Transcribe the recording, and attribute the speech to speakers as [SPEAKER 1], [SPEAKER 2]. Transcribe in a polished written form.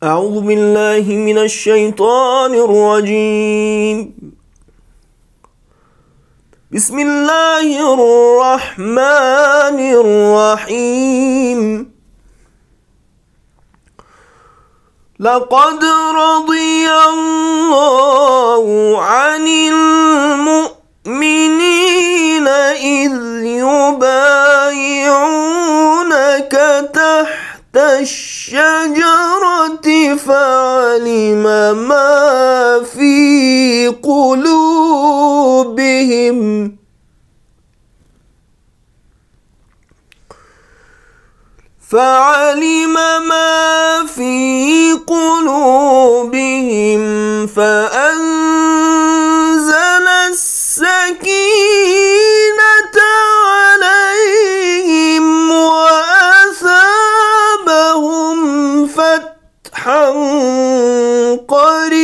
[SPEAKER 1] أعوذ بالله من الشيطان الرجيم. بسم الله الرحمن الرحيم. لقد رضي الله عن المؤمنين إذ يبايعونك تحت الشجرة فعلم ما في قلوبهم فأنزل السكينة عليهم وأثابهم فتحا قريبا